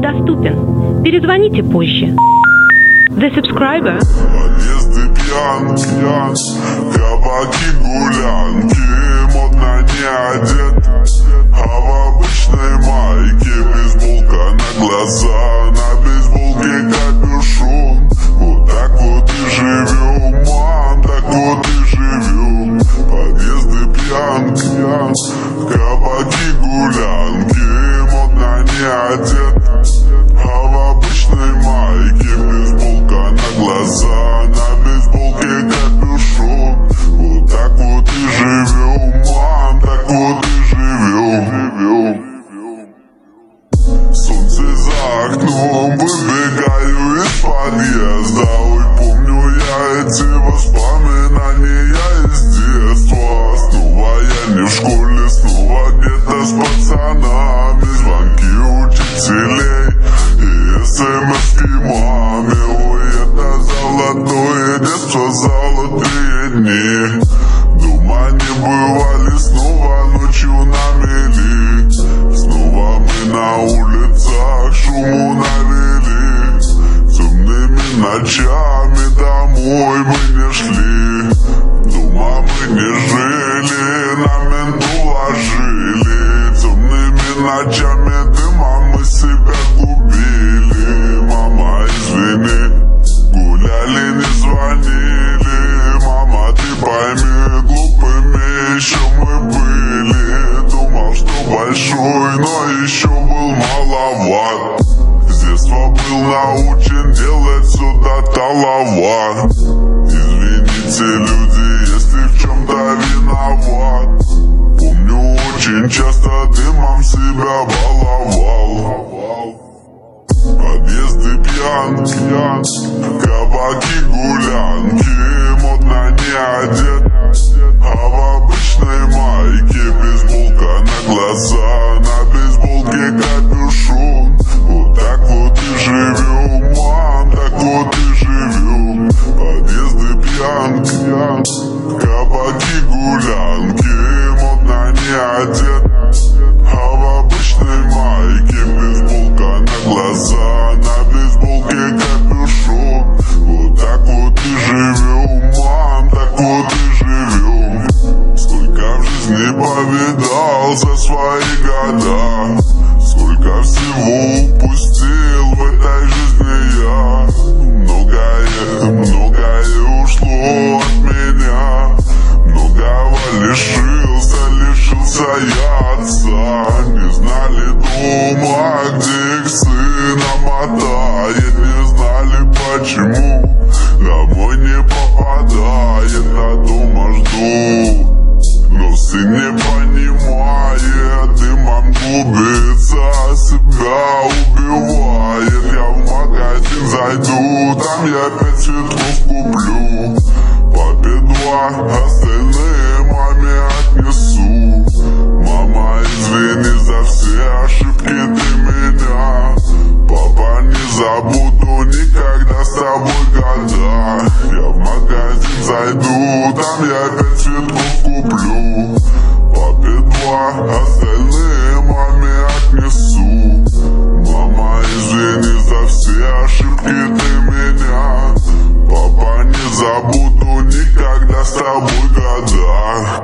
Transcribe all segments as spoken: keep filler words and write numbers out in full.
недоступен. Перезвоните позже. The subscriber. Подъезды пьян, кабаки, гулянки, модно не одет, а в обычной майке бейсболка на глаза, на бейсболке капюшон. Вот так вот и живем, мам, так вот и живем. Подъезды пьян, кабаки, гулянки, модно не одет, а в обычной майке бейсболка на глаза, на бейсболке капюшон. Вот так вот и живем, мам, так вот и живем. Солнце за окном, выбегаю из подъезда. Ой, помню я эти воспоминания из детства. Снова я не в школе, снова где-то с пацанами. Звонки учителей и смс-ки маме. Ой, это золотое детство, золотые дни. Дома не бывали, снова ночью на мели. Снова мы на улицах шуму навели. Темными ночами домой мы не шли. Дома мы не жили, на менту ложили. Темными ночами дымом мы себя губили. Мама, извини, гуляли, не звонили. Мама, ты пойми, глупыми еще мы были. Думал, что большой, но еще был маловат. С детства был научен делать сюда талаван. Извините, люди, если в чем-то виноват. Помню, очень часто дымом себя баловал. Подъезды пьян, кабаки, гулянки, модно не одет, а в обычной майке бейсболка на глаза, на бейсболке капюшон. Вот так вот и живем, мам, так вот и живем. Подъезды пьян, кабаки, гулянки, модно не одет, а в обычной майке бейсболка на глаза, на бейсболке капюшон. Вот так вот и живем, мам, так вот и живем. Сколько в жизни повидал за свои года, сколько всего упустил в этой жизни я. Многое, многое ушло от меня, многого лишился, лишился я отца. Не знали дома, где их сына мотает, не знали почему домой не попадает, а дома ждут. Но сын не понимает, дымом губится, себя убивает. Я в магазин зайду, там я пять цветов куплю. Папе два, остальные маме отнесу. Мама, извини за все ошибки ты меня. Папа, не забуду никогда с тобой года. Я в магазин зайду, там я пять цветов куплю. Папе два, остальные маме отнесу. Мама, извини за все ошибки ты меня. Папа, не забуду никогда с тобой года.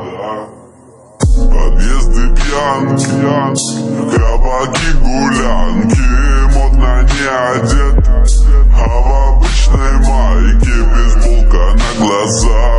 Подъезды пьян, кабаки, гулянки, модно не одет, а в обычной майке бейсболка на глаза.